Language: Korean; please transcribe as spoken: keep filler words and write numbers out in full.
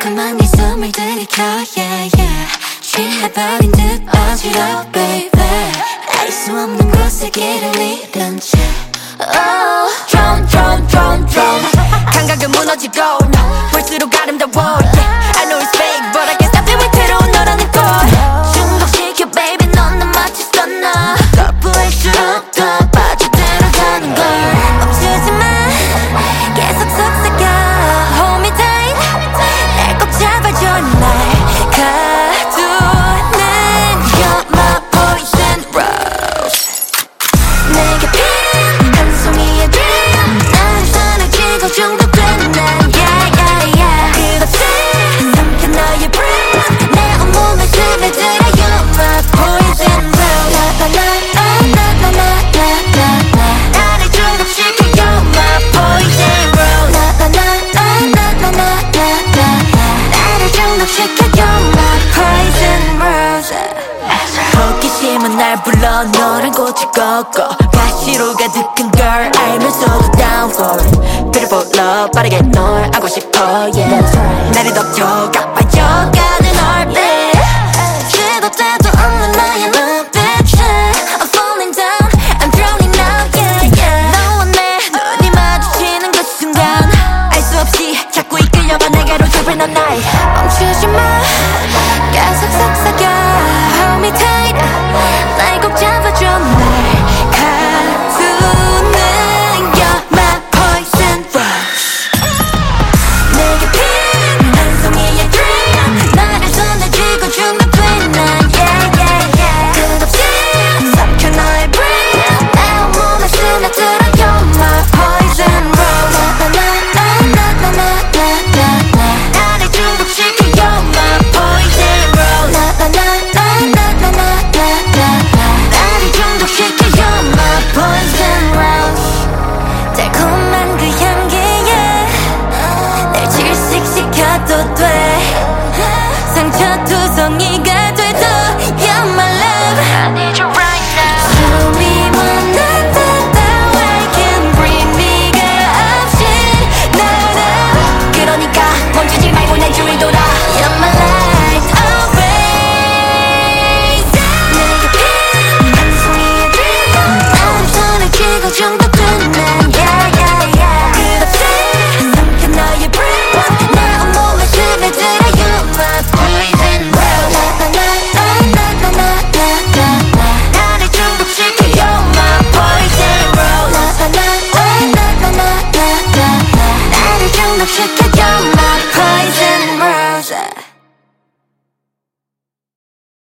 자꾸만 네 숨을 들이켜 yeah yeah 취해버린 듯 어지러워 baby 알 수 없는 곳에 길을 잃은 채 oh. Drown drown drown drown 감각은 무너지고 볼수록 아름다워 yeah. I know it's fake but I can't stop it with 새로운 너라는 걸 중독시켜 baby 넌 나 마치 썬나 거부할수록 더 빠져들어가는 걸 멈추지마 계속 속삭여 Hold me tight 날 꼭 잡아줘 날 가두는 You're my poison rose 내게 필요한 한 송이의 dream 나는 사라지고 중독된 난 yeah yeah yeah 끝없이 삼켜 너의 breath 내 온몸에 스며들어 You're my poison rose 나나나나나나나나나 나를 중독시켜 You're my poison rose 나나나나나나나나나 나를 중독시켜 You're my poison rose 호기심은 날 불러 너란 꽃을 꺾어 가시로 가득한 걸 알면서도 down for it Beautiful love 빠르게 널 안고 싶어 yeah 나를 덮쳐가